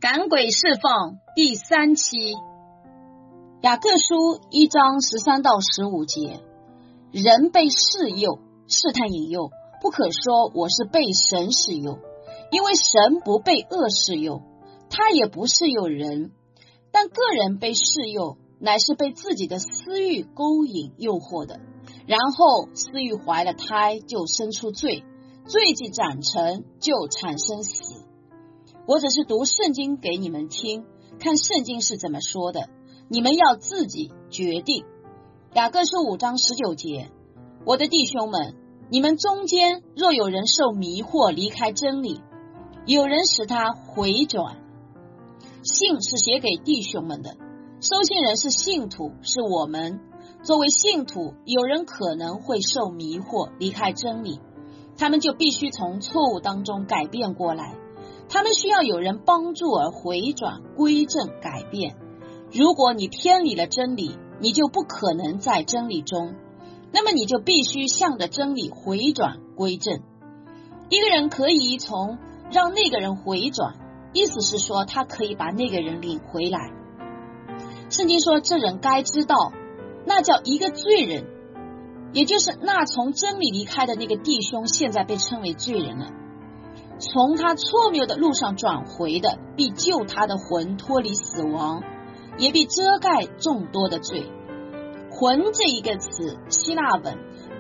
赶鬼释放第3期，雅各书1章13到15节，人被试诱、试探引诱，不可说我是被神试诱，因为神不被恶试诱，他也不试诱人，但个人被试诱，乃是被自己的私欲勾引诱惑的，然后私欲怀了胎，就生出罪，罪既长成，就产生死。我只是读圣经给你们听，看圣经是怎么说的，你们要自己决定。雅各书5章19节，我的弟兄们，你们中间若有人受迷惑离开真理，有人使他回转。信是写给弟兄们的，收信人是信徒，是我们。作为信徒，有人可能会受迷惑离开真理，他们就必须从错误当中改变过来，他们需要有人帮助而回转、归正、改变。如果你偏离了真理，你就不可能在真理中，那么你就必须向着真理回转、归正。一个人可以从让那个人回转，意思是说他可以把那个人领回来。圣经说这人该知道，那叫一个罪人，也就是那从真理离开的那个弟兄现在被称为罪人了。从他错谬的路上转回的，必救他的魂脱离死亡，也必遮盖众多的罪。魂这一个词，希腊文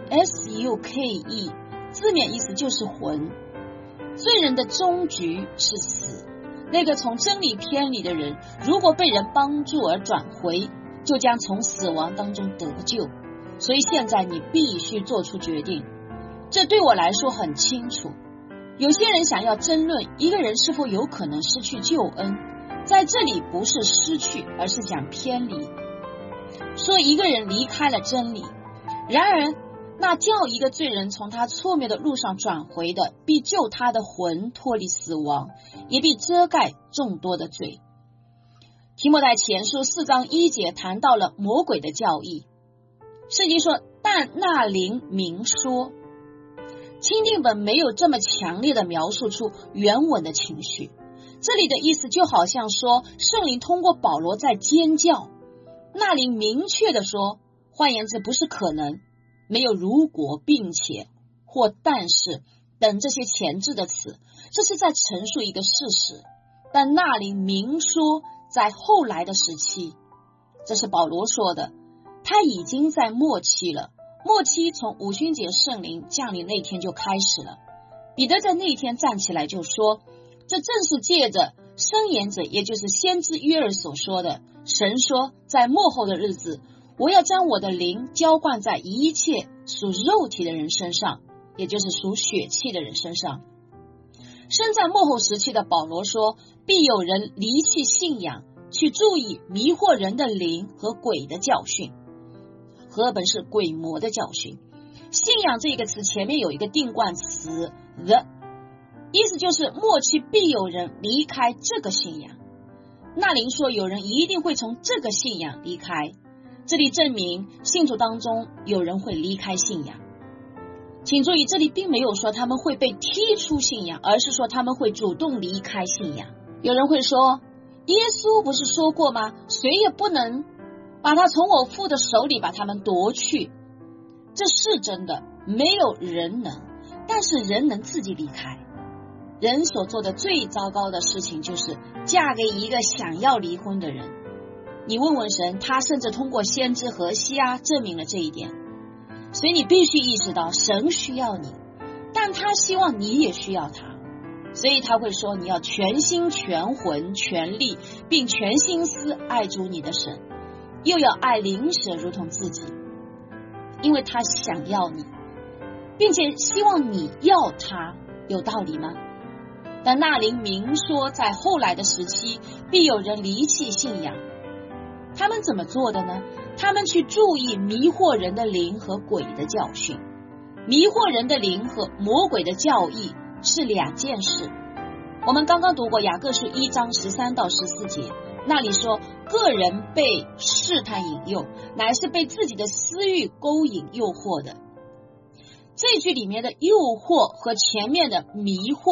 SUKE， 字面意思就是魂。罪人的终局是死，那个从真理偏离的人，如果被人帮助而转回，就将从死亡当中得救。所以现在你必须做出决定，这对我来说很清楚。有些人想要争论一个人是否有可能失去救恩，在这里不是失去，而是讲偏离，说一个人离开了真理。然而那叫一个罪人从他错谬的路上转回的，必救他的魂脱离死亡，也必遮盖众多的罪。提摩太前书4章1节谈到了魔鬼的教义，圣经说但那灵明说，钦定本没有这么强烈的描述出原文的情绪，这里的意思就好像说圣灵通过保罗在尖叫，那灵明确的说，换言之不是可能，没有如果并且或但是等这些前置的词，这是在陈述一个事实。但那灵明说在后来的时期，这是保罗说的，他已经在末期了，末期从五旬节圣灵降临那天就开始了。彼得在那天站起来就说，这正是借着申言者，也就是先知约珥所说的，神说在末后的日子，我要将我的灵浇灌在一切属肉体的人身上，也就是属血气的人身上。身在末后时期的保罗说，必有人离弃信仰，去注意迷惑人的灵和鬼的教训，和本是鬼魔的教训。信仰这个词前面有一个定冠词 the， 意思就是末期必有人离开这个信仰。那灵说有人一定会从这个信仰离开，这里证明信徒当中有人会离开信仰。请注意，这里并没有说他们会被踢出信仰，而是说他们会主动离开信仰。有人会说，耶稣不是说过吗？谁也不能把他从我父的手里把他们夺去。这是真的，没有人能，但是人能自己离开。人所做的最糟糕的事情就是嫁给一个想要离婚的人。你问问神，他甚至通过先知何西阿证明了这一点。所以你必须意识到神需要你，但他希望你也需要他，所以他会说你要全心全魂全力并全心思爱主你的神，又要爱邻舍如同自己，因为他想要你，并且希望你要他，有道理吗？但那灵明说在后来的时期必有人离弃信仰，他们怎么做的呢？他们去注意迷惑人的灵和鬼的教训。迷惑人的灵和魔鬼的教义是两件事。我们刚刚读过雅各书1章13到14节，那里说个人被试探引诱，乃是被自己的私欲勾引诱惑的。这句里面的诱惑和前面的迷惑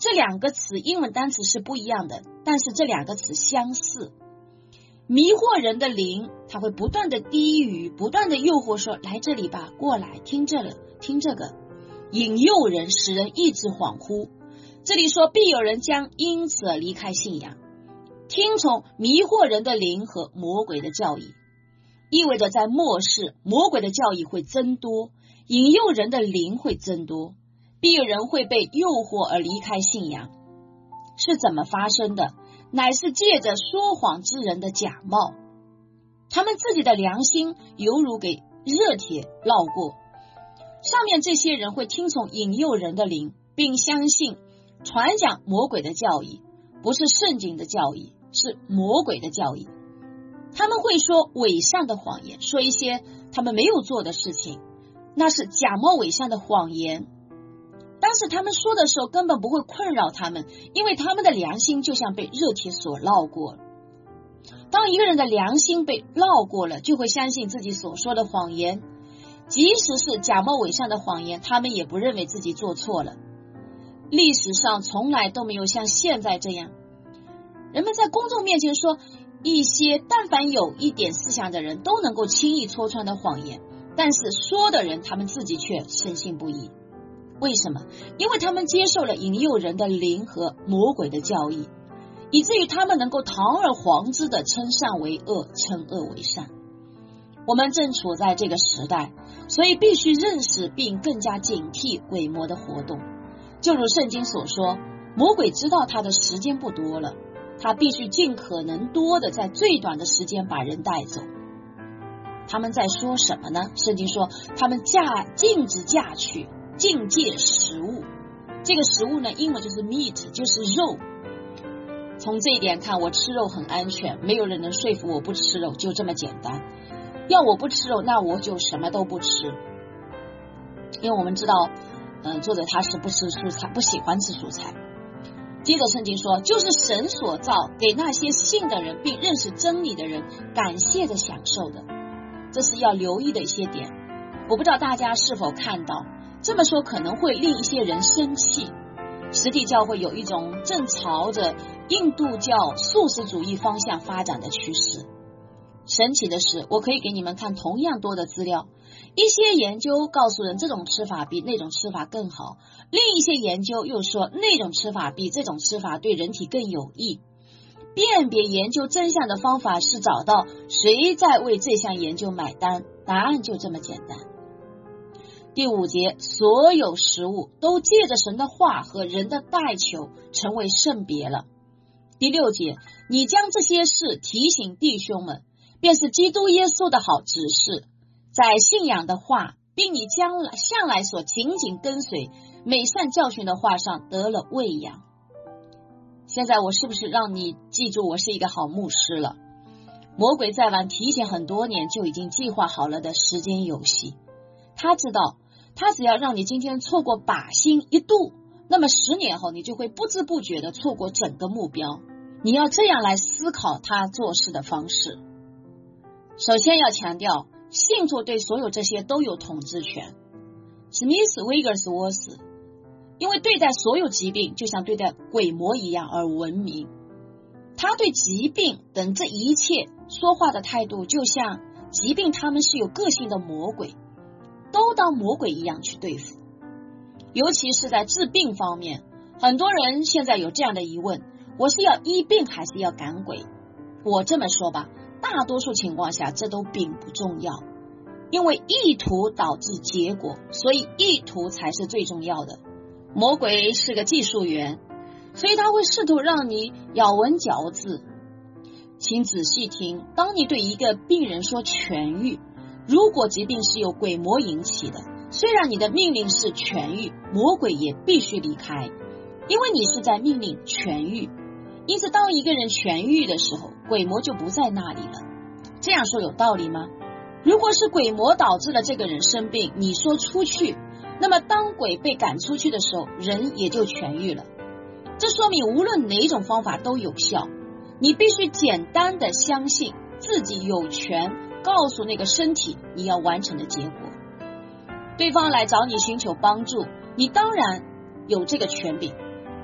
这两个词英文单词是不一样的，但是这两个词相似。迷惑人的灵，它会不断的低语，不断的诱惑说，来这里吧，过来听这个听这个，引诱人，使人意志恍惚。这里说必有人将因此而离开信仰。听从迷惑人的灵和魔鬼的教义，意味着在末世魔鬼的教义会增多，引诱人的灵会增多，必有人会被诱惑而离开信仰。是怎么发生的？乃是借着说谎之人的假冒，他们自己的良心犹如给热铁烙过。上面这些人会听从引诱人的灵，并相信传讲魔鬼的教义，不是圣经的教义，是魔鬼的教义。他们会说伪善的谎言，说一些他们没有做的事情，那是假冒伪善的谎言。但是他们说的时候根本不会困扰他们，因为他们的良心就像被热铁所烙过了。当一个人的良心被烙过了，就会相信自己所说的谎言，即使是假冒伪善的谎言，他们也不认为自己做错了。历史上从来都没有像现在这样，人们在公众面前说一些但凡有一点思想的人都能够轻易戳穿的谎言，但是说的人他们自己却深信不疑。为什么？因为他们接受了引诱人的灵和魔鬼的教义，以至于他们能够堂而皇之的称善为恶，称恶为善。我们正处在这个时代，所以必须认识并更加警惕鬼魔的活动。就如圣经所说，魔鬼知道他的时间不多了，他必须尽可能多的在最短的时间把人带走。他们在说什么呢？圣经说他们禁止嫁娶，禁戒食物。这个食物呢，英文就是 meat， 就是肉。从这一点看，我吃肉很安全，没有人能说服我不吃肉，就这么简单。要我不吃肉，那我就什么都不吃。因为我们知道作者他是不吃蔬菜，不喜欢吃蔬菜。接着圣经说，就是神所造，给那些信的人并认识真理的人感谢的享受的。这是要留意的一些点，我不知道大家是否看到，这么说可能会令一些人生气。实体教会有一种正朝着印度教素食主义方向发展的趋势。神奇的是，我可以给你们看同样多的资料，一些研究告诉人这种吃法比那种吃法更好，另一些研究又说那种吃法比这种吃法对人体更有益。辨别研究真相的方法是找到谁在为这项研究买单，答案就这么简单。第5节，所有食物都借着神的话和人的代求成为圣别了。第6节，你将这些事提醒弟兄们，便是基督耶稣的好指示，在信仰的话并你向来所紧紧跟随美善教训的话上得了喂养。现在我是不是让你记住我是一个好牧师了？魔鬼在玩提前很多年就已经计划好了的时间游戏，他知道他只要让你今天错过靶心一度，那么10年后你就会不知不觉的错过整个目标。你要这样来思考他做事的方式。首先要强调，信徒对所有这些都有统治权。史密斯威格斯沃斯因为对待所有疾病就像对待鬼魔一样而闻名，他对疾病等这一切说话的态度就像疾病他们是有个性的魔鬼，都当魔鬼一样去对付。尤其是在治病方面，很多人现在有这样的疑问，我是要医病还是要赶鬼？我这么说吧，大多数情况下这都并不重要，因为意图导致结果，所以意图才是最重要的。魔鬼是个技术员，所以他会试图让你咬文嚼字。请仔细听，当你对一个病人说痊愈，如果疾病是由鬼魔引起的，虽然你的命令是痊愈，魔鬼也必须离开，因为你是在命令痊愈。因此当一个人痊愈的时候，鬼魔就不在那里了。这样说有道理吗？如果是鬼魔导致了这个人生病，你说出去，那么当鬼被赶出去的时候，人也就痊愈了。这说明无论哪种方法都有效，你必须简单的相信自己有权告诉那个身体你要完成的结果。对方来找你寻求帮助，你当然有这个权柄。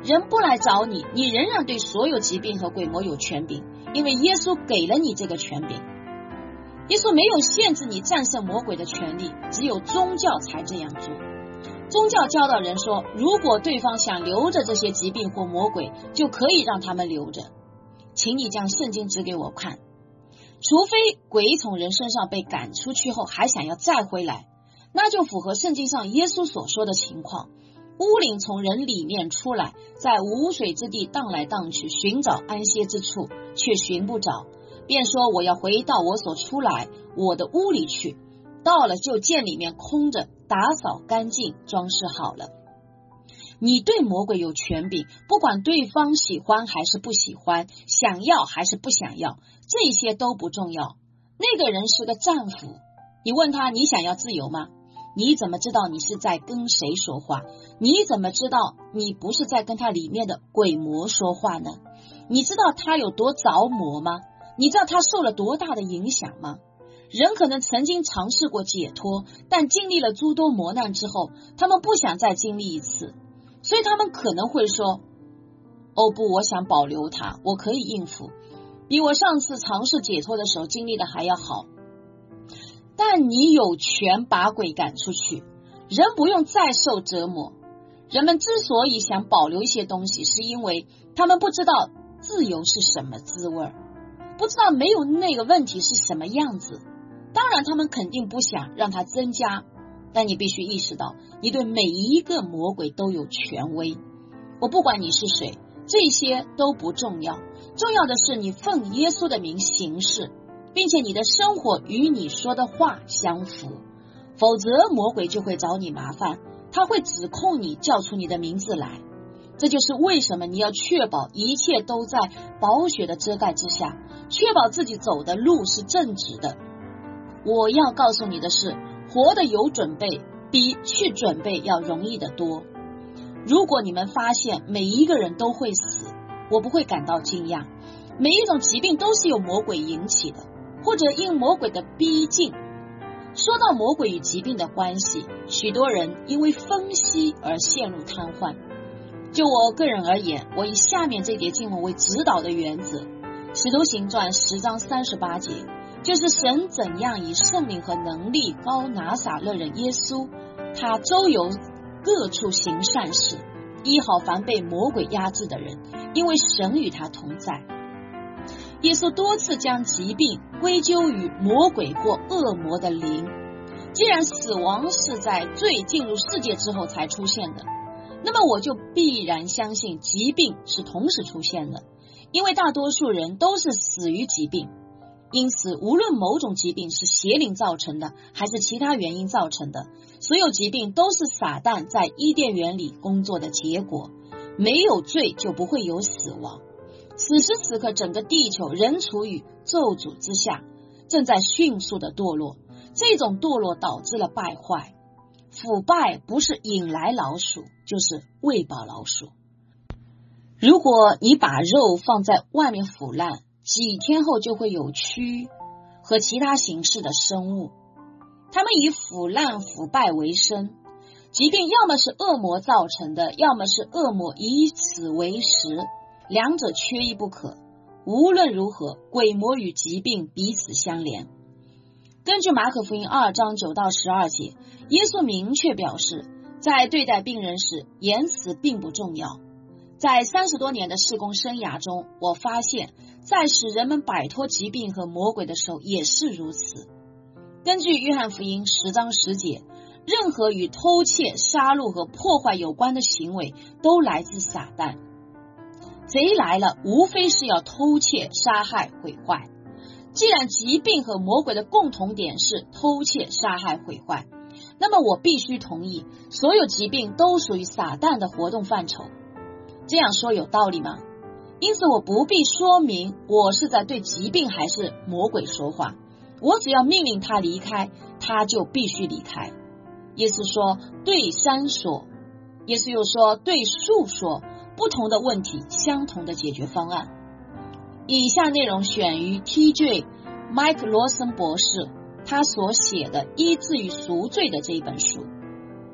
人不来找你，你仍然对所有疾病和鬼魔有权柄，因为耶稣给了你这个权柄。耶稣没有限制你战胜魔鬼的权利，只有宗教才这样做。宗教教导人说，如果对方想留着这些疾病或魔鬼，就可以让他们留着。请你将圣经指给我看，除非鬼从人身上被赶出去后还想要再回来，那就符合圣经上耶稣所说的情况。污灵从人里面出来，在无水之地荡来荡去，寻找安歇之处，却寻不着，便说我要回到我所出来我的屋里去，到了就见里面空着，打扫干净，装饰好了。你对魔鬼有权柄，不管对方喜欢还是不喜欢，想要还是不想要，这些都不重要。那个人是个战俘，你问他你想要自由吗？你怎么知道你是在跟谁说话？你怎么知道你不是在跟他里面的鬼魔说话呢？你知道他有多着魔吗？你知道他受了多大的影响吗？人可能曾经尝试过解脱，但经历了诸多磨难之后，他们不想再经历一次，所以他们可能会说，哦不，我想保留它，我可以应付，比我上次尝试解脱的时候经历的还要好。但你有权把鬼赶出去，人不用再受折磨。人们之所以想保留一些东西，是因为他们不知道自由是什么滋味，不知道没有那个问题是什么样子。当然他们肯定不想让它增加，但你必须意识到，你对每一个魔鬼都有权威。我不管你是谁，这些都不重要，重要的是你奉耶稣的名行事，并且你的生活与你说的话相符，否则魔鬼就会找你麻烦，他会指控你，叫出你的名字来。这就是为什么你要确保一切都在宝血的遮盖之下，确保自己走的路是正直的。我要告诉你的是，活得有准备比去准备要容易得多。如果你们发现每一个人都会死，我不会感到惊讶。每一种疾病都是由魔鬼引起的，或者因魔鬼的逼近。说到魔鬼与疾病的关系，许多人因为分析而陷入瘫痪。就我个人而言，我以下面这节经文为指导的原则，使徒行传10章38节，就是神怎样以圣灵和能力膏拿撒勒人耶稣，他周游各处行善事，医好凡被魔鬼压制的人，因为神与他同在。耶稣多次将疾病归咎于魔鬼或恶魔的灵。既然死亡是在罪进入世界之后才出现的，那么我就必然相信疾病是同时出现的，因为大多数人都是死于疾病。因此无论某种疾病是邪灵造成的还是其他原因造成的，所有疾病都是撒旦在伊甸园里工作的结果。没有罪就不会有死亡。此时此刻整个地球仍处于咒诅之下，正在迅速的堕落。这种堕落导致了败坏。腐败不是引来老鼠，就是喂饱老鼠。如果你把肉放在外面腐烂，几天后就会有蛆和其他形式的生物，它们以腐烂腐败为生。疾病要么是恶魔造成的，要么是恶魔以此为食，两者缺一不可。无论如何，鬼魔与疾病彼此相连。根据马可福音2章9到12节，耶稣明确表示，在对待病人时，言辞并不重要。在30多年的事工生涯中，我发现在使人们摆脱疾病和魔鬼的时候也是如此。根据约翰福音10章10节，任何与偷窃、杀戮和破坏有关的行为都来自撒旦。贼来了，无非是要偷窃、杀害、毁坏。既然疾病和魔鬼的共同点是偷窃、杀害、毁坏，那么我必须同意，所有疾病都属于撒旦的活动范畴。这样说有道理吗？因此我不必说明我是在对疾病还是魔鬼说话，我只要命令他离开，他就必须离开。耶稣说对山说，耶稣又说对树说，不同的问题，相同的解决方案。以下内容选于 TJ Mike Lawson 博士他所写的《医治与赎罪》的这一本书。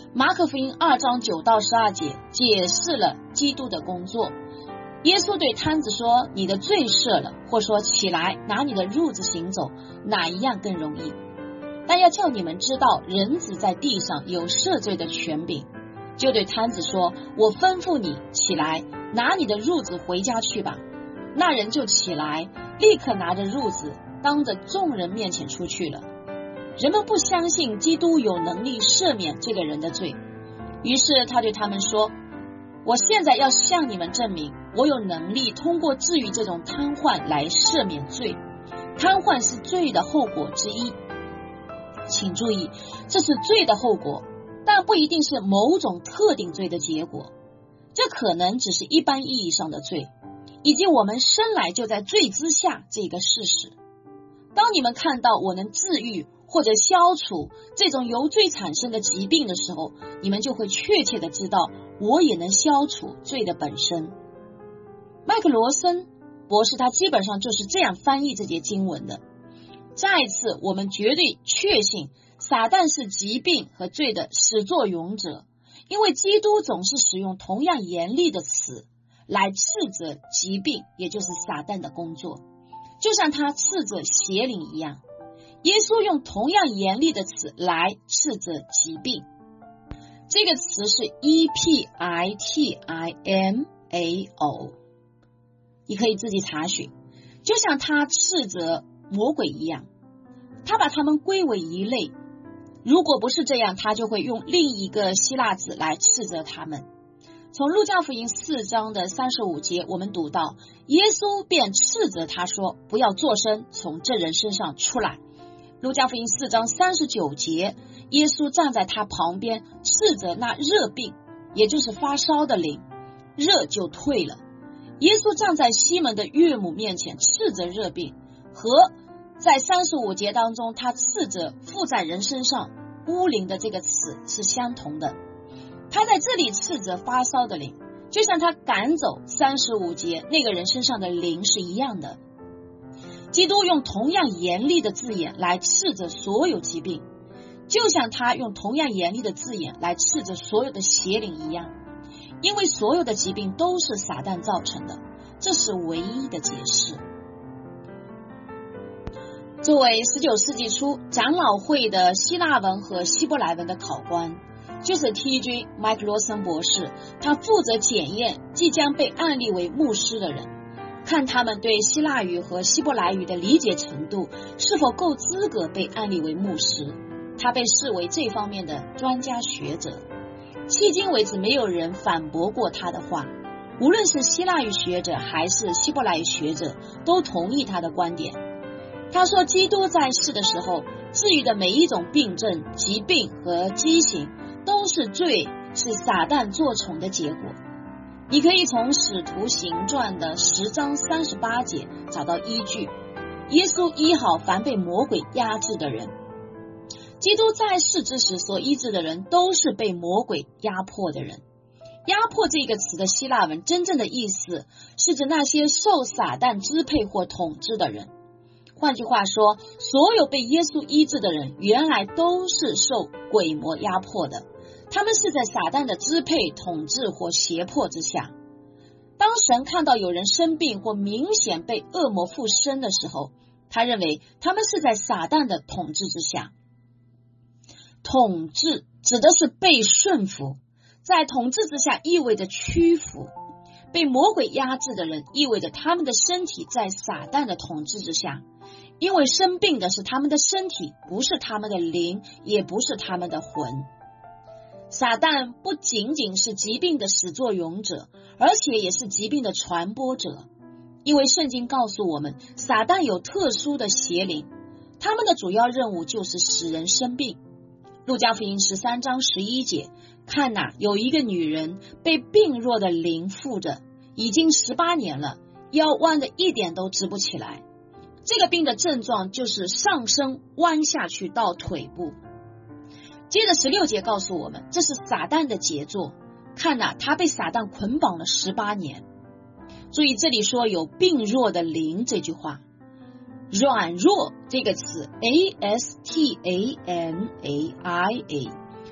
马可福音2章9到12节解释了基督的工作。耶稣对摊子说，你的罪赦了，或说起来拿你的褥子行走，哪一样更容易？但要叫你们知道，人子在地上有赦罪的权柄。就对摊子说，我吩咐你起来，拿你的褥子回家去吧。那人就起来，立刻拿着褥子，当着众人面前出去了。人们不相信基督有能力赦免这个人的罪，于是他对他们说，我现在要向你们证明，我有能力通过治愈这种瘫痪来赦免罪。瘫痪是罪的后果之一，请注意，这是罪的后果，但不一定是某种特定罪的结果，这可能只是一般意义上的罪，以及我们生来就在罪之下这个事实。当你们看到我能治愈或者消除这种由罪产生的疾病的时候，你们就会确切的知道我也能消除罪的本身。麦克罗森博士他基本上就是这样翻译这节经文的。再一次，我们绝对确信撒旦是疾病和罪的始作俑者，因为基督总是使用同样严厉的词来斥责疾病，也就是撒旦的工作，就像他斥责邪灵一样。耶稣用同样严厉的词来斥责疾病，这个词是 EPITIMAO， 你可以自己查询，就像他斥责魔鬼一样，他把他们归为一类。如果不是这样，他就会用另一个希腊字来斥责他们。从路加福音4章的35节我们读到，耶稣便斥责他说，不要作声从这人身上出来。路加福音4章39节，耶稣站在他旁边斥责那热病，也就是发烧的灵，热就退了。耶稣站在西门的岳母面前斥责热病，和在35节当中他斥责附在人身上污灵的这个词是相同的。他在这里斥责发烧的灵，就像他赶走35节那个人身上的灵是一样的。基督用同样严厉的字眼来斥责所有疾病，就像他用同样严厉的字眼来斥责所有的邪灵一样，因为所有的疾病都是撒旦造成的，这是唯一的解释。作为19世纪初长老会的希腊文和希伯来文的考官，就是 T.J. 麦克罗森博士，他负责检验即将被按立为牧师的人，看他们对希腊语和希伯来语的理解程度是否够资格被按立为牧师。他被视为这方面的专家学者，迄今为止没有人反驳过他的话，无论是希腊语学者还是希伯来语学者都同意他的观点。他说，基督在世的时候治愈的每一种病症、疾病和畸形都是罪，是撒旦作宠的结果。你可以从使徒行传的10章38节找到依据。耶稣医好凡被魔鬼压制的人。基督在世之时所医治的人都是被魔鬼压迫的人。压迫这个词的希腊文真正的意思是指那些受撒旦支配或统治的人。换句话说，所有被耶稣医治的人原来都是受鬼魔压迫的，他们是在撒旦的支配、统治或胁迫之下。当神看到有人生病或明显被恶魔附身的时候，他认为他们是在撒旦的统治之下。统治指的是被顺服，在统治之下意味着屈服。被魔鬼压制的人意味着他们的身体在撒旦的统治之下，因为生病的是他们的身体，不是他们的灵，也不是他们的魂。撒旦不仅仅是疾病的始作俑者，而且也是疾病的传播者。因为圣经告诉我们，撒旦有特殊的邪灵，他们的主要任务就是使人生病。路加福音13章11节，看哪，有一个女人被病弱的灵附着，已经18年了，腰弯的一点都直不起来。这个病的症状就是上身弯下去到腿部。接着16节告诉我们，这是撒旦的杰作，看哪，他被撒旦捆绑了18年。注意这里说有病弱的灵这句话，软弱这个词 ASTANAIA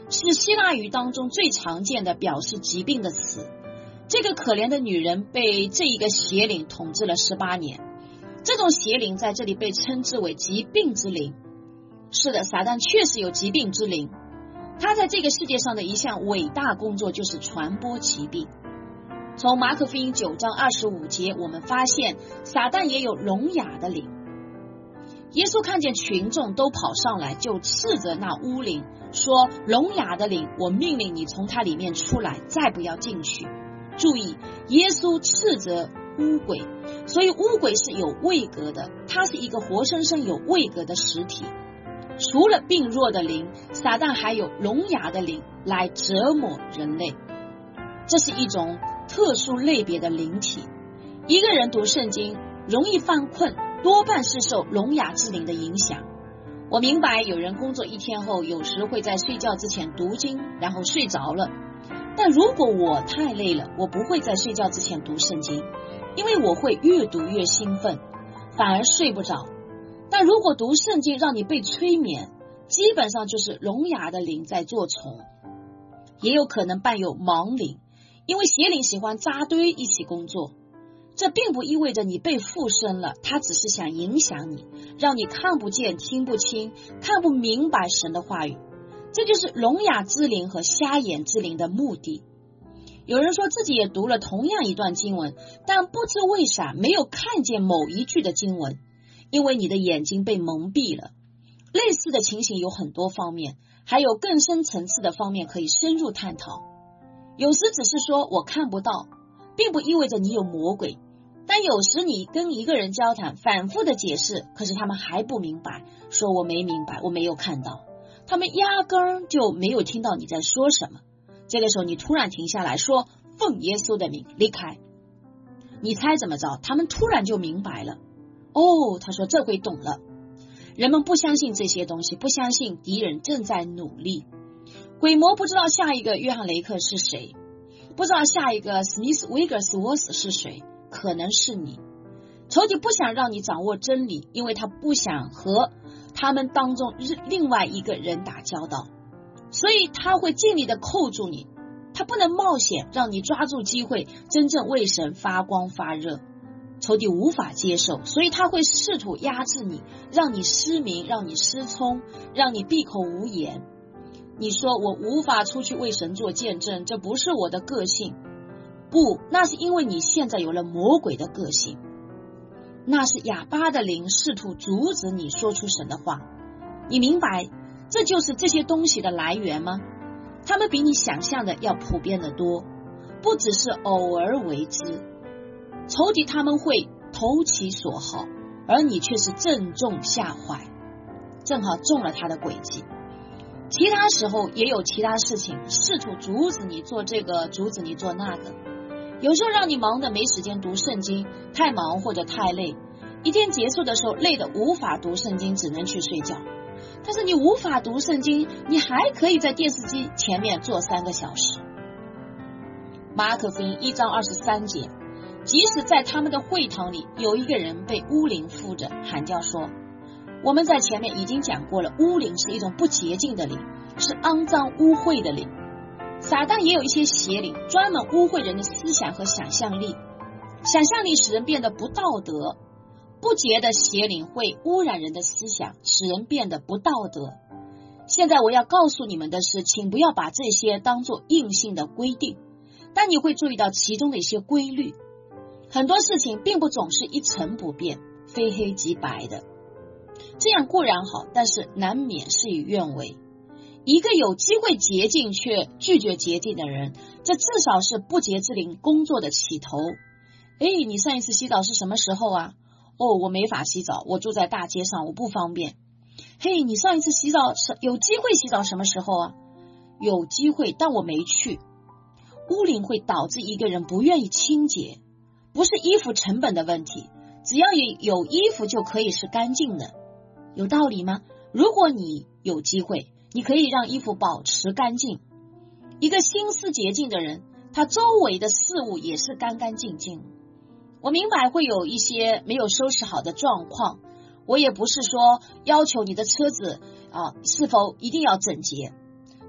是希腊语当中最常见的表示疾病的词。这个可怜的女人被这一个邪灵统治了18年，这种邪灵在这里被称之为疾病之灵。是的，撒旦确实有疾病之灵，他在这个世界上的一项伟大工作就是传播疾病。从马可福音9章25节，我们发现撒旦也有聋哑的灵。耶稣看见群众都跑上来，就斥责那污灵，说：聋哑的灵，我命令你从他里面出来，再不要进去。注意，耶稣斥责污鬼，所以污鬼是有位格的，它是一个活生生有位格的实体。除了病弱的灵，撒旦还有聋哑的灵来折磨人类，这是一种特殊类别的灵体。一个人读圣经容易犯困，多半是受聋哑之灵的影响。我明白有人工作一天后，有时会在睡觉之前读经，然后睡着了。但如果我太累了，我不会在睡觉之前读圣经，因为我会越读越兴奋，反而睡不着。但如果读圣经让你被催眠，基本上就是聋哑的灵在做虫，也有可能伴有盲灵，因为邪灵喜欢扎堆一起工作。这并不意味着你被附身了，他只是想影响你，让你看不见、听不清、看不明白神的话语。这就是聋哑之灵和瞎眼之灵的目的。有人说自己也读了同样一段经文，但不知为啥没有看见某一句的经文，因为你的眼睛被蒙蔽了。类似的情形有很多方面，还有更深层次的方面可以深入探讨。有时只是说我看不到，并不意味着你有魔鬼，但有时你跟一个人交谈，反复的解释，可是他们还不明白，说我没明白，我没有看到，他们压根儿就没有听到你在说什么。这个时候你突然停下来说，奉耶稣的名离开。你猜怎么着？他们突然就明白了。哦，他说这回懂了。人们不相信这些东西，不相信敌人正在努力。鬼魔不知道下一个约翰雷克是谁，不知道下一个史密斯威格斯沃斯是谁，可能是你。仇敌不想让你掌握真理，因为他不想和他们当中另外一个人打交道，所以他会尽力的扣住你，他不能冒险让你抓住机会真正为神发光发热。仇敌无法接受，所以他会试图压制你，让你失明，让你失聪，让你闭口无言。你说我无法出去为神做见证，这不是我的个性。不，那是因为你现在有了魔鬼的个性。那是哑巴的灵试图阻止你说出神的话。你明白这就是这些东西的来源吗？他们比你想象的要普遍的多，不只是偶尔为之。仇敌他们会投其所好，而你却是正中下怀，正好中了他的诡计。其他时候也有其他事情试图阻止你做这个，阻止你做那个。有时候让你忙得没时间读圣经，太忙或者太累，一天结束的时候累得无法读圣经，只能去睡觉。但是你无法读圣经，你还可以在电视机前面坐3个小时。马可福音1章23节，即使在他们的会堂里，有一个人被污灵附着，喊叫说，我们在前面已经讲过了，污灵是一种不洁净的灵，是肮脏污秽的灵。撒旦也有一些邪灵，专门污秽人的思想和想象力，想象力使人变得不道德。不洁的邪灵会污染人的思想，使人变得不道德。现在我要告诉你们的是，请不要把这些当作硬性的规定，但你会注意到其中的一些规律。很多事情并不总是一成不变，非黑即白的。这样固然好，但是难免事与愿违。一个有机会洁净却拒绝洁净的人，这至少是不洁之灵工作的起头。你上一次洗澡是什么时候啊？我没法洗澡，我住在大街上，我不方便。你上一次洗澡有机会洗澡什么时候啊？有机会，但我没去。污灵会导致一个人不愿意清洁，不是衣服成本的问题，只要有衣服就可以是干净的。有道理吗？如果你有机会，你可以让衣服保持干净。一个心思洁净的人，他周围的事物也是干干净净。我明白会有一些没有收拾好的状况，我也不是说要求你的车子是否一定要整洁，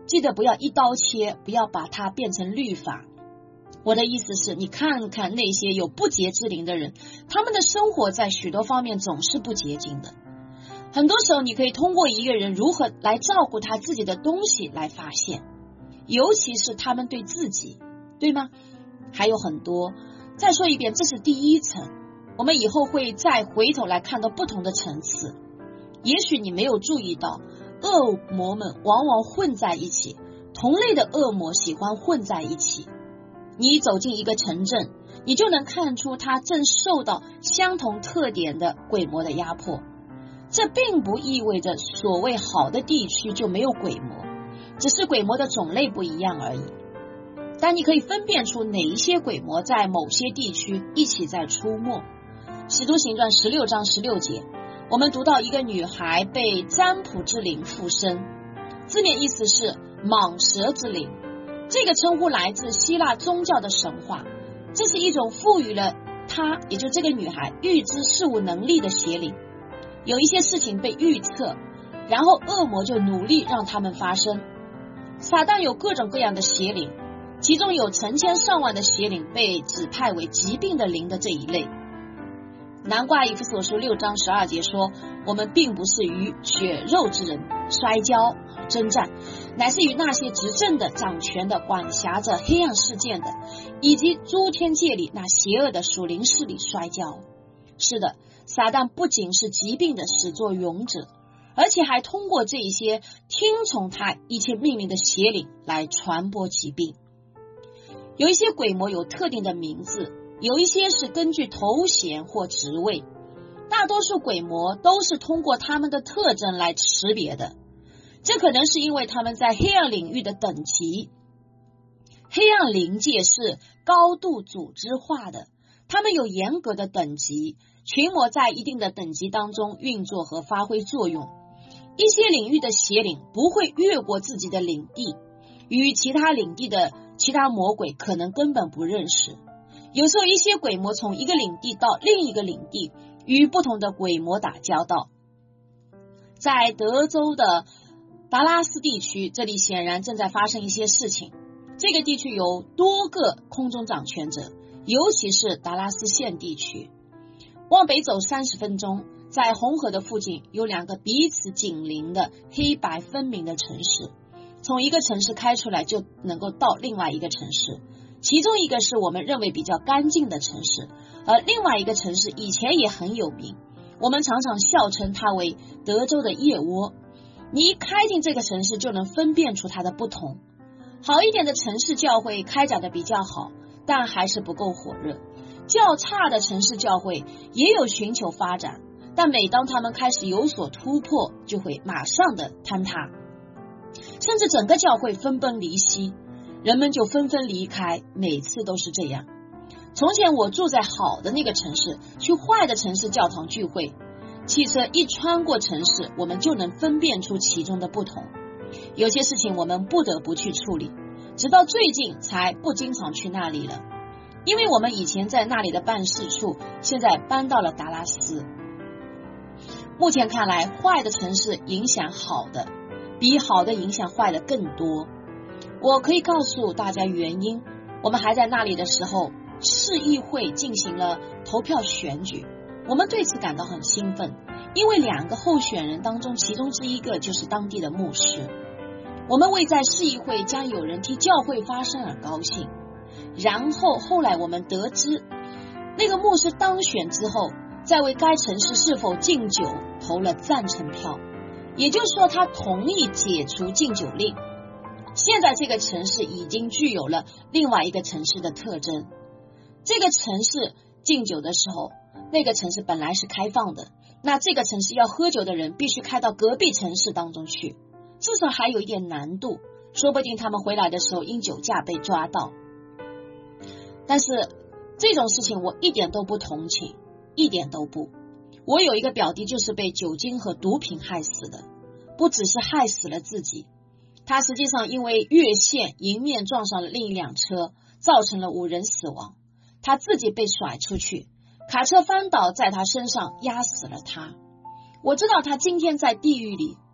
记得不要一刀切，不要把它变成律法。我的意思是，你看看那些有不洁之灵的人，他们的生活在许多方面总是不洁净的。很多时候你可以通过一个人如何来照顾他自己的东西来发现，尤其是他们对自己，对吗？还有很多。再说一遍，这是第一层，我们以后会再回头来看到不同的层次。也许你没有注意到，恶魔们往往混在一起，同类的恶魔喜欢混在一起。你走进一个城镇，你就能看出它正受到相同特点的鬼魔的压迫。这并不意味着所谓好的地区就没有鬼魔，只是鬼魔的种类不一样而已。但你可以分辨出哪一些鬼魔在某些地区一起在出没。使徒行传16章16节，我们读到一个女孩被占卜之灵附身，字面意思是蟒蛇之灵。这个称呼来自希腊宗教的神话，这是一种赋予了她，也就这个女孩预知事物能力的邪灵。有一些事情被预测，然后恶魔就努力让它们发生。撒旦有各种各样的邪灵，其中有成千上万的邪灵被指派为疾病的灵的这一类。难怪以弗所书6章12节说，我们并不是与血肉之人摔跤征战，乃是与那些执政的、掌权的、管辖着黑暗事件的，以及诸天界里那邪恶的属灵势力摔跤。是的，撒旦不仅是疾病的始作俑者，而且还通过这些听从他一切命令的邪灵来传播疾病。有一些鬼魔有特定的名字，有一些是根据头衔或职位，大多数鬼魔都是通过他们的特征来识别的。这可能是因为他们在黑暗领域的等级。黑暗灵界是高度组织化的，他们有严格的等级，群魔在一定的等级当中运作和发挥作用。一些领域的邪灵不会越过自己的领地，与其他领地的其他魔鬼可能根本不认识。有时候一些鬼魔从一个领地到另一个领地，与不同的鬼魔打交道。在德州的达拉斯地区，这里显然正在发生一些事情。这个地区有多个空中掌权者，尤其是达拉斯县地区。往北走30分钟，在红河的附近有2个彼此紧邻的黑白分明的城市，从一个城市开出来就能够到另外一个城市，其中一个是我们认为比较干净的城市，而另外一个城市以前也很有名，我们常常笑称它为德州的腋窝。你一开进这个城市就能分辨出它的不同。好一点的城市教会开展的比较好，但还是不够火热。较差的城市教会也有寻求发展，但每当他们开始有所突破，就会马上的坍塌，甚至整个教会分崩离析，人们就纷纷离开，每次都是这样。从前我住在好的那个城市，去坏的城市教堂聚会，汽车一穿过城市，我们就能分辨出其中的不同。有些事情我们不得不去处理，直到最近才不经常去那里了，因为我们以前在那里的办事处现在搬到了达拉斯。目前看来，坏的城市影响好的，比好的影响坏的更多。我可以告诉大家原因，我们还在那里的时候，市议会进行了投票选举，我们对此感到很兴奋，因为2个候选人当中其中之一个就是当地的牧师。我们为在市议会将有人替教会发声而高兴。然后后来我们得知，那个牧师当选之后，在为该城市是否禁酒投了赞成票，也就是说他同意解除禁酒令。现在这个城市已经具有了另外一个城市的特征。这个城市禁酒的时候，那个城市本来是开放的，那这个城市要喝酒的人必须开到隔壁城市当中去，至少还有一点难度，说不定他们回来的时候因酒驾被抓到。但是这种事情我一点都不同情，一点都不。我有一个表弟就是被酒精和毒品害死的，不只是害死了自己，他实际上因为越线迎面撞上了另一辆车，造成了5人死亡，他自己被甩出去，卡车翻倒在他身上压死了他。我知道他今天在地狱里，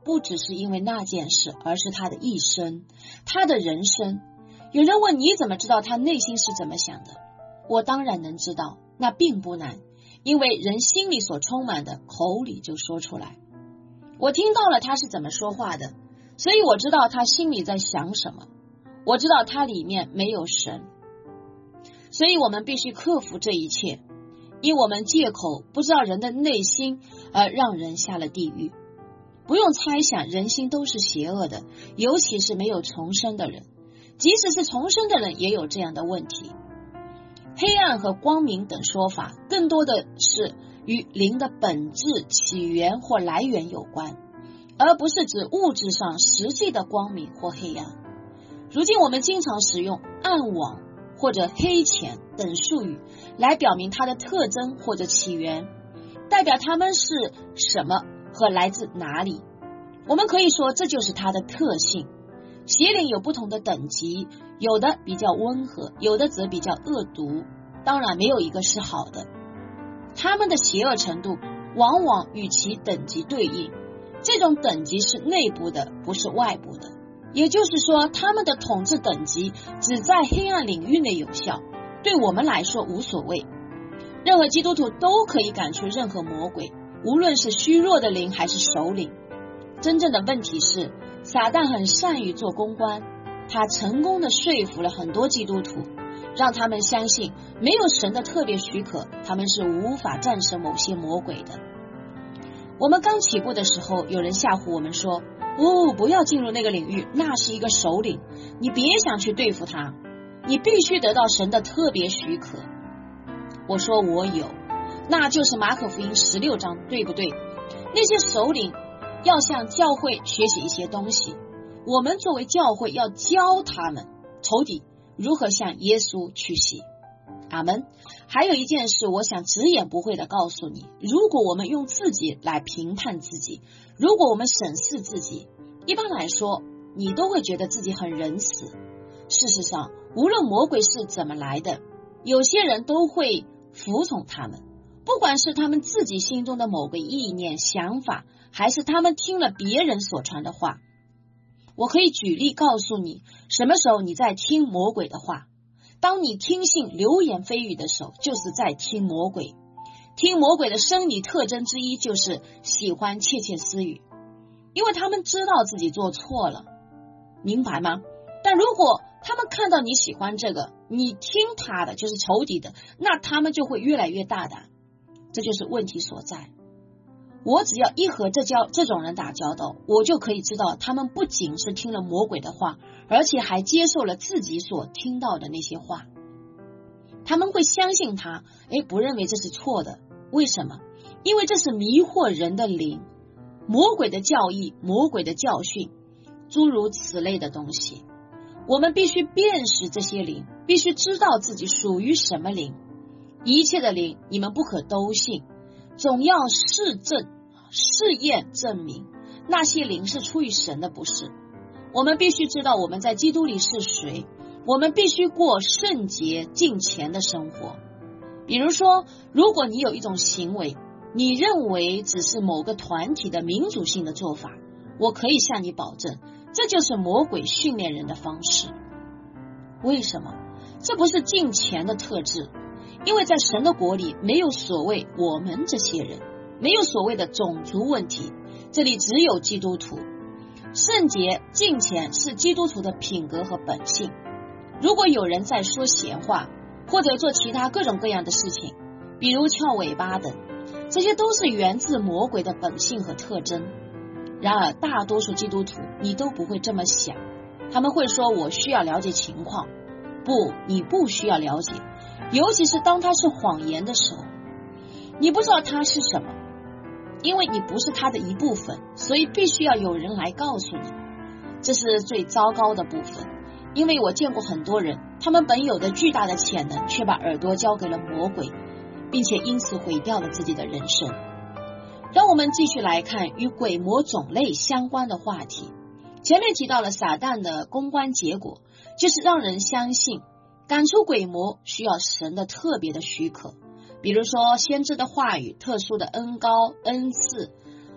不只是因为那件事，而是他的一生，他的人生。有人问你怎么知道他内心是怎么想的？我当然能知道，那并不难，因为人心里所充满的，口里就说出来。我听到了他是怎么说话的，所以我知道他心里在想什么。我知道他里面没有神，所以我们必须克服这一切，因我们借口不知道人的内心而让人下了地狱。不用猜想，人心都是邪恶的，尤其是没有重生的人，即使是重生的人也有这样的问题。黑暗和光明等说法更多的是与灵的本质、起源或来源有关，而不是指物质上实际的光明或黑暗。如今我们经常使用暗网或者黑钱等术语来表明它的特征或者起源，代表它们是什么和来自哪里。我们可以说这就是它的特性。邪灵有不同的等级，有的比较温和，有的则比较恶毒，当然没有一个是好的。他们的邪恶程度往往与其等级对应，这种等级是内部的，不是外部的。也就是说，他们的统治等级只在黑暗领域内有效，对我们来说无所谓。任何基督徒都可以赶出任何魔鬼，无论是虚弱的灵还是首领。真正的问题是，撒旦很善于做公关，他成功的说服了很多基督徒，让他们相信没有神的特别许可，他们是无法战胜某些魔鬼的。我们刚起步的时候，有人吓唬我们说，不要进入那个领域，那是一个首领，你别想去对付他，你必须得到神的特别许可。我说我有，那就是马可福音16章，对不对？那些首领要向教会学习一些东西，我们作为教会要教他们仇敌如何向耶稣去洗。阿们。还有一件事，我想直言不讳的告诉你，如果我们用自己来评判自己，如果我们审视自己，一般来说你都会觉得自己很仁慈。事实上，无论魔鬼是怎么来的，有些人都会服从他们，不管是他们自己心中的某个意念想法，还是他们听了别人所传的话。我可以举例告诉你，什么时候你在听魔鬼的话。当你听信流言蜚语的时候，就是在听魔鬼。听魔鬼的生理特征之一就是喜欢窃窃私语，因为他们知道自己做错了，明白吗？但如果他们看到你喜欢这个，你听他的就是仇敌的，那他们就会越来越大胆，这就是问题所在。我只要一和这种人打交道，我就可以知道他们不仅是听了魔鬼的话，而且还接受了自己所听到的那些话。他们会相信他，不认为这是错的。为什么？因为这是迷惑人的灵，魔鬼的教义，魔鬼的教训，诸如此类的东西。我们必须辨识这些灵，必须知道自己属于什么灵。一切的灵你们不可都信，总要试验证明那些灵是出于神的，不是。我们必须知道我们在基督里是谁，我们必须过圣洁敬虔的生活。比如说，如果你有一种行为，你认为只是某个团体的民主性的做法，我可以向你保证，这就是魔鬼训练人的方式。为什么？这不是敬虔的特质，因为在神的国里没有所谓我们这些人，没有所谓的种族问题，这里只有基督徒。圣洁敬虔是基督徒的品格和本性。如果有人在说闲话，或者做其他各种各样的事情，比如翘尾巴等，这些都是源自魔鬼的本性和特征。然而大多数基督徒你都不会这么想，他们会说我需要了解情况。不，你不需要了解，尤其是当它是谎言的时候。你不知道它是什么，因为你不是它的一部分，所以必须要有人来告诉你。这是最糟糕的部分，因为我见过很多人，他们本有的巨大的潜能，却把耳朵交给了魔鬼，并且因此毁掉了自己的人生。让我们继续来看与鬼魔种类相关的话题。前面提到了撒旦的公关结果，就是让人相信赶出鬼魔需要神的特别的许可，比如说先知的话语、特殊的恩膏、恩赐，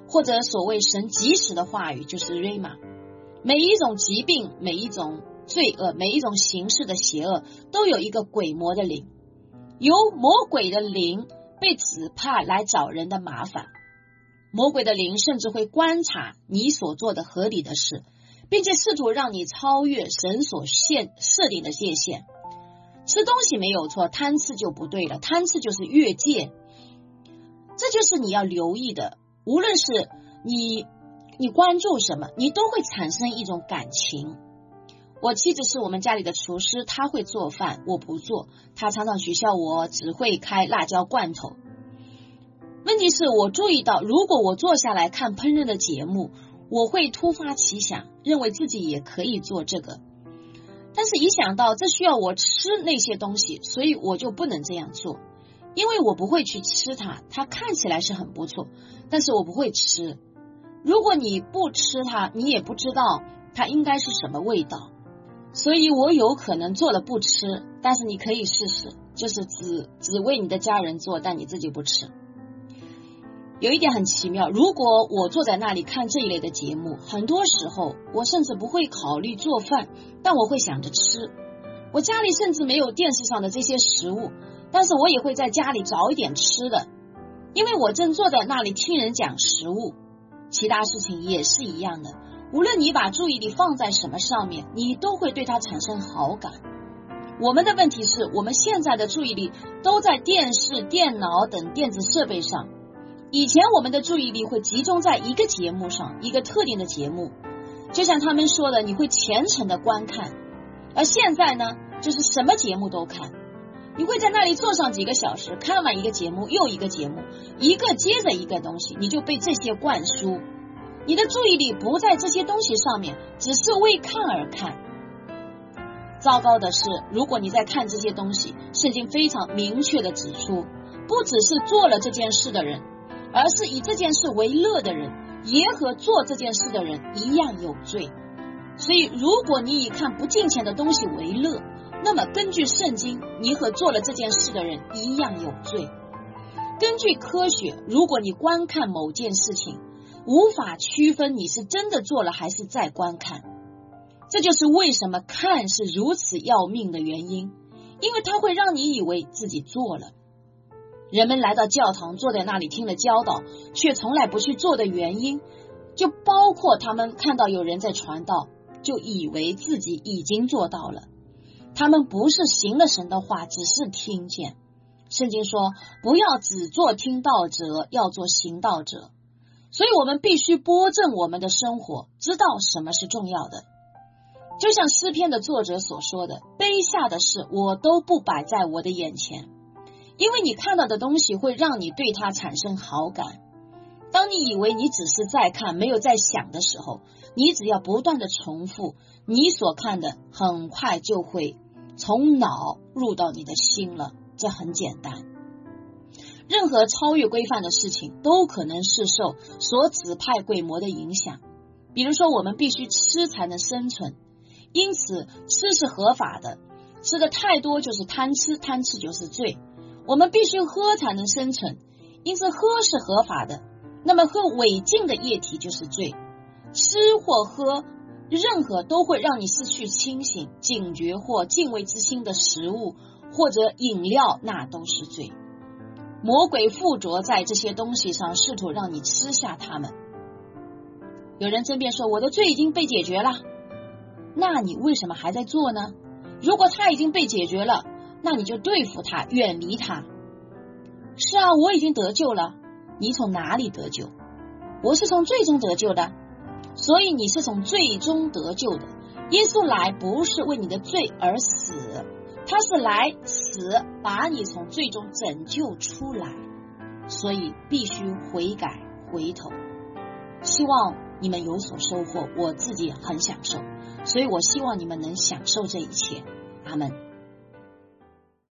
或者所谓神即时的话语，就是瑞玛。每一种疾病，每一种罪恶，每一种形式的邪恶，都有一个鬼魔的灵，由魔鬼的灵被指派来找人的麻烦。魔鬼的灵甚至会观察你所做的合理的事，并且试图让你超越神所设定的界限。吃东西没有错，贪吃就不对了，贪吃就是越界。这就是你要留意的，无论是你关注什么，你都会产生一种感情。我妻子是我们家里的厨师，她会做饭，我不做，她常常取笑我只会开辣椒罐头。问题是我注意到，如果我坐下来看烹饪的节目，我会突发奇想，认为自己也可以做这个，但是一想到这需要我吃那些东西，所以我就不能这样做，因为我不会去吃它，它看起来是很不错，但是我不会吃。如果你不吃它，你也不知道它应该是什么味道，所以我有可能做了不吃，但是你可以试试，就是只为你的家人做，但你自己不吃。有一点很奇妙，如果我坐在那里看这一类的节目，很多时候我甚至不会考虑做饭，但我会想着吃。我家里甚至没有电视上的这些食物，但是我也会在家里找一点吃的，因为我正坐在那里听人讲食物。其他事情也是一样的，无论你把注意力放在什么上面，你都会对它产生好感。我们的问题是，我们现在的注意力都在电视、电脑等电子设备上。以前我们的注意力会集中在一个节目上，一个特定的节目，就像他们说的，你会虔诚的观看。而现在呢，就是什么节目都看，你会在那里坐上几个小时，看完一个节目又一个节目，一个接着一个东西，你就被这些灌输，你的注意力不在这些东西上面，只是为看而看。糟糕的是，如果你在看这些东西，圣经非常明确的指出，不只是做了这件事的人，而是以这件事为乐的人，也和做这件事的人一样有罪。所以如果你以看不敬虔的东西为乐，那么根据圣经，你和做了这件事的人一样有罪。根据科学，如果你观看某件事情，无法区分你是真的做了还是在观看。这就是为什么看是如此要命的原因，因为它会让你以为自己做了。人们来到教堂，坐在那里听了教导，却从来不去做的原因，就包括他们看到有人在传道，就以为自己已经做到了。他们不是行了神的话，只是听见。圣经说，不要只做听道者，要做行道者。所以我们必须拨正我们的生活，知道什么是重要的。就像诗篇的作者所说的，卑下的事我都不摆在我的眼前，因为你看到的东西会让你对它产生好感。当你以为你只是在看，没有在想的时候，你只要不断的重复，你所看的很快就会从脑入到你的心了，这很简单。任何超越规范的事情都可能是受所指派鬼魔的影响。比如说，我们必须吃才能生存，因此吃是合法的，吃的太多就是贪吃，贪吃就是罪。我们必须喝才能生存，因此喝是合法的，那么喝违禁的液体就是罪。吃或喝任何都会让你失去清醒、警觉或敬畏之心的食物或者饮料，那都是罪。魔鬼附着在这些东西上，试图让你吃下它们。有人争辩说，我的罪已经被解决了，那你为什么还在做呢？如果它已经被解决了，那你就对付它，远离它。是啊，我已经得救了。你从哪里得救？我是从罪中得救的。所以你是从罪中得救的。耶稣来不是为你的罪而死，他是来死，把你从罪中拯救出来。所以必须悔改回头。希望你们有所收获，我自己很享受，所以我希望你们能享受这一切。阿们。